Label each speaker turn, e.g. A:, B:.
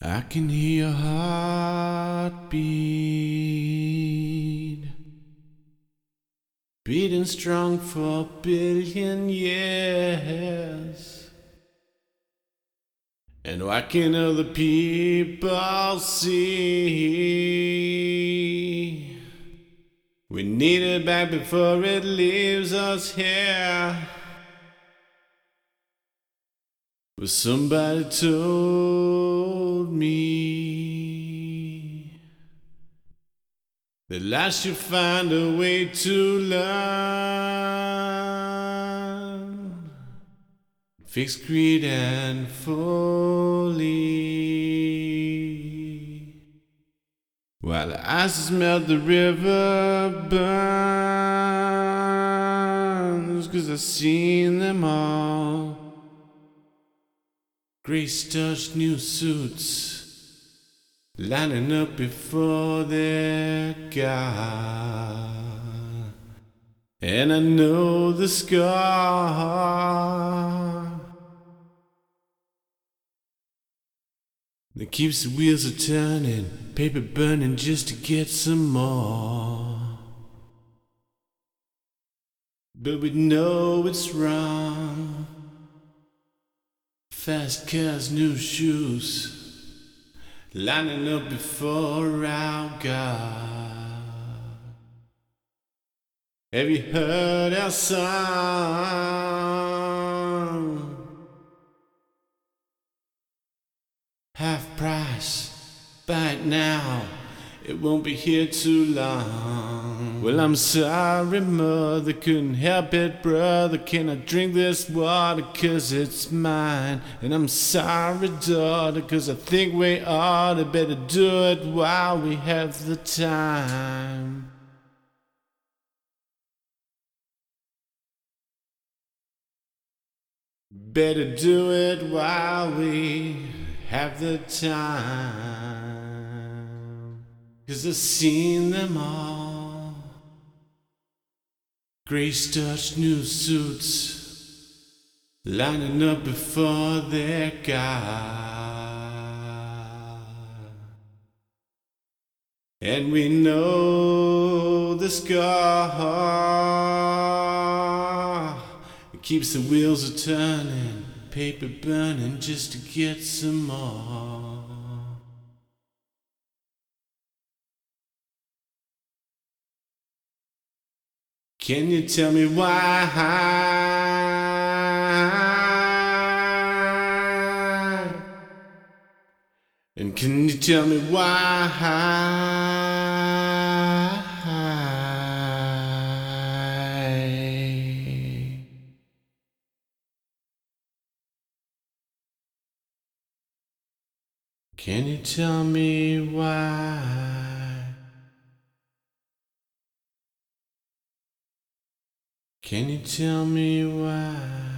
A: I can hear your heartbeat beating strong for a billion years. And why can other people see? We need it back before it leaves us here. But somebody told me that I should find a way to learn, fix greed and folly, while the ices melt, the river burns. 'Cause I've seen them all. Gray-starched new suits lining up before their God. And I know the scar that keeps the wheels a turning, paper burning just to get some more. But we know it's wrong. Fast cars, new shoes, lining up before our God. Have you heard our song? Half price, buy it now, it won't be here too long. Well, I'm sorry, mother, couldn't help it, brother. Can I drink this water 'cause it's mine? And I'm sorry, daughter, 'cause I think we ought to better do it while we have the time. Better do it while we have the time. 'Cause I've seen them all. Gray-starched new suits lining up before their God. And we know the scar, it keeps the wheels a turning, paper burning just to get some more. Can you tell me why? And can you tell me why? Can you tell me why? Can you tell me why?